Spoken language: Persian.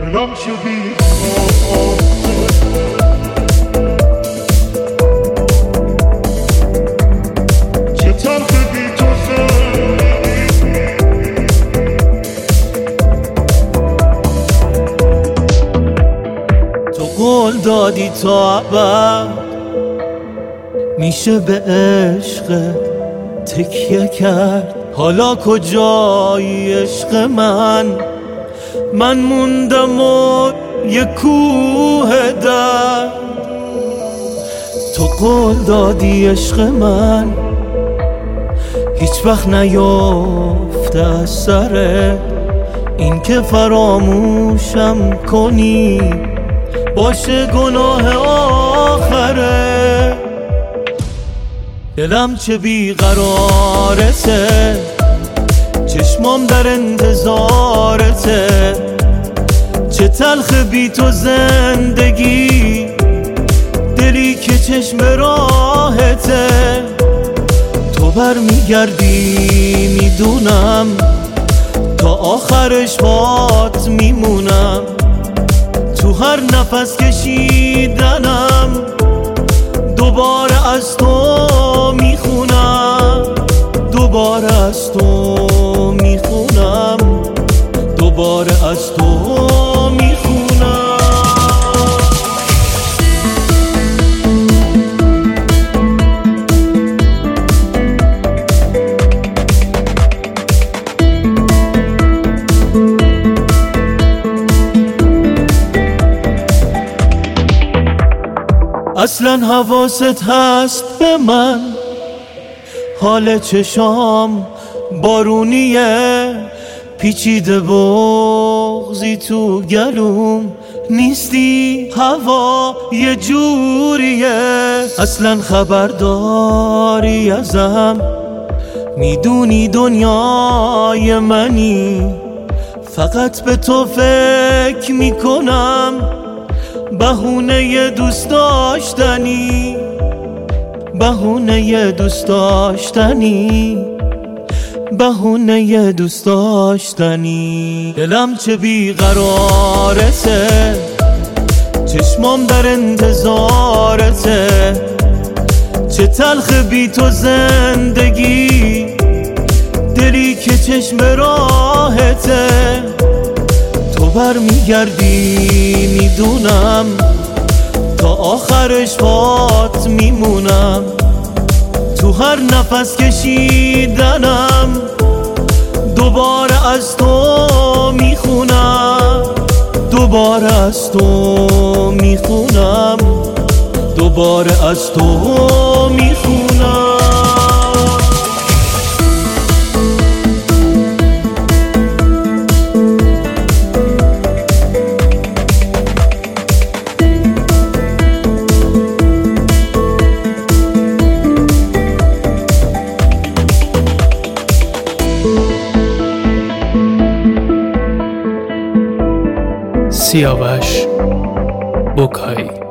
دلم شدی چه تلخ بی تو تو قول دادی تا ابد میشه به عشق تکیه کرد. حالا کجایی عشق من موندم و یه کوه درد. تو قول دادی عشق من هیچ وقت نیفته از سرت، این که فراموشم کنی باشه گناه آخره. دلم چه بیقرارته، چشمام در انتظارته، چه تلخ بی تو زندگی، دلی که چشم راهته. تو بر میگردی میدونم، تا آخرش بات میمونم. تو هر نفس کشیدنم دوباره از تو میخونم، دوباره از تو میخونم، دوباره از تو میخونم. اصلا حواست هست به من، حال چشام بارونیه، پیچیده بغضی تو گلوم، نیستی هوا یه جوریه. اصلا خبرداری ازم، میدونی دنیای منی، فقط به تو فکر میکنم، بهونه دوست داشتنی، بهونه دوست داشتنی، بهونه دوست داشتنی. دلم چه بیقرارته، چشمام در انتظارته، چه تلخ بی تو زندگی، دلی که چشم راهته. تو بر میگردی میدونم، تا آخرش بات میمونم. تو هر نفس کشیدنم دوباره از تو میخونم، دوباره از تو میخونم، دوباره از تو میخونم. سیاوش بوکایی.